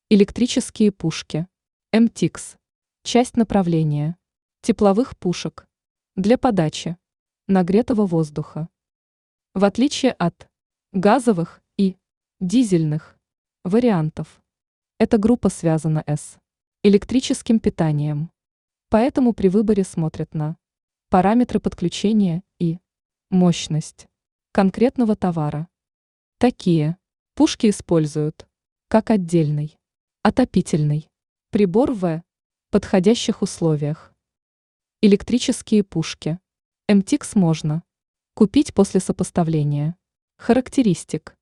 Электрические пушки. МТИКС. Часть направления. Тепловых пушек. Для подачи нагретого воздуха. В отличие от газовых и дизельных вариантов, эта группа связана с электрическим питанием. Поэтому при выборе смотрят на параметры подключения и мощность конкретного товара. Такие пушки используют как отдельный отопительный прибор в подходящих условиях. Электрические пушки. МТИКС можно купить после сопоставления характеристик